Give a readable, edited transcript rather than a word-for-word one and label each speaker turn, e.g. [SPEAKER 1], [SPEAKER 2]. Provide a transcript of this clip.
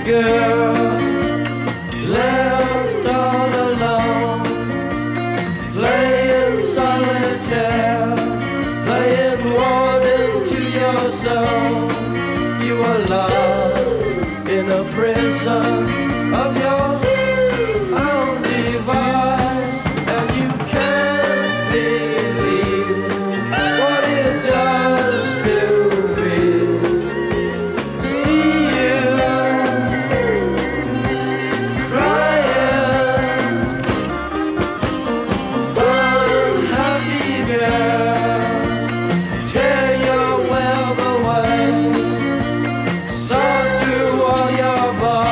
[SPEAKER 1] girl left all alone, playing solitaire, playing warden to your soul. You are locked in a prison of your